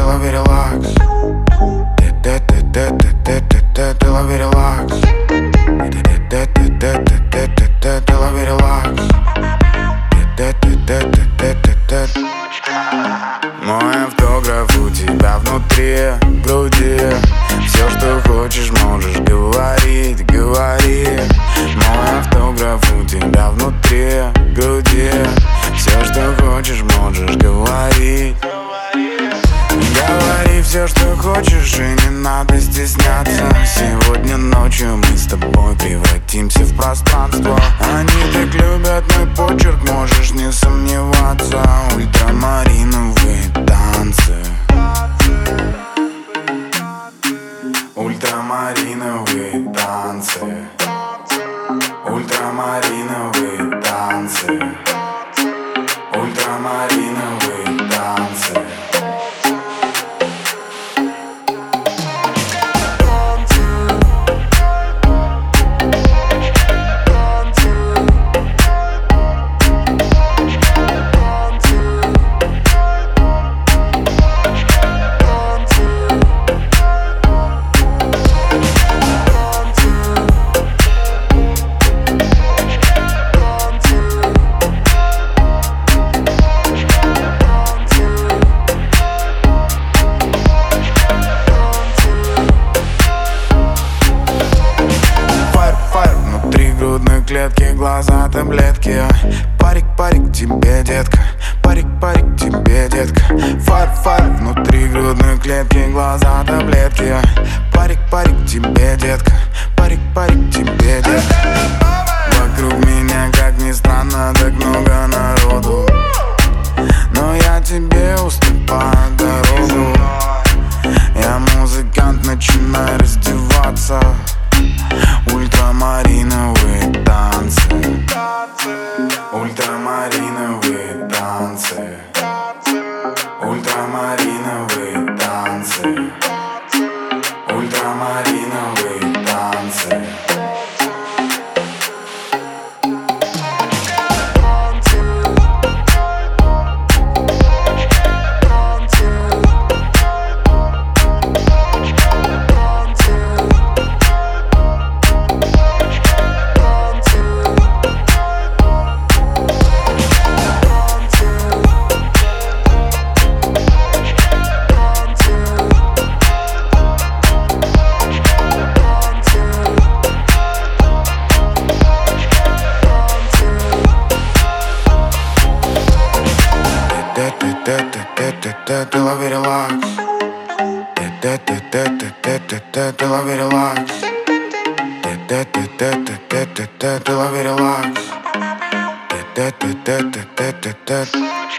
лови релакс. Ты лови релакс. Ты лови релакс. Мой автограф у тебя внутри груди. Все, что хочешь, можешь говорить, говори. Мой автограф у тебя внутри груди. Все, что хочешь, можешь говорить. Говори все, что хочешь, и не надо стесняться. Сегодня ночью мы с тобой превратимся в пространство. Они так любят мой почерк, можешь не сомневаться. Ультрамариновые танцы. Ультрамариновые танцы. Ультрамариновые танцы. Ультрамариновые танцы. Клетки, глаза, таблетки. Парик, парик, тебе, детка. Парик, парик, тебе, детка. Фар, фар, внутри грудной клетки, глаза, таблетки. Парик, парик, тебе, детка. Парик, парик, тебе, детка. Вокруг меня, как ни странно, так много народу, но я тебе уступаю дорогу. Я музыкант, начинай раздеваться. Ультрамариновые танцы. Ультрамариновые танцы. Ультрамариновые танцы. Ультрамариновые танцы. Ты лови релакс. Ты лови релакс. Ты лови релакс.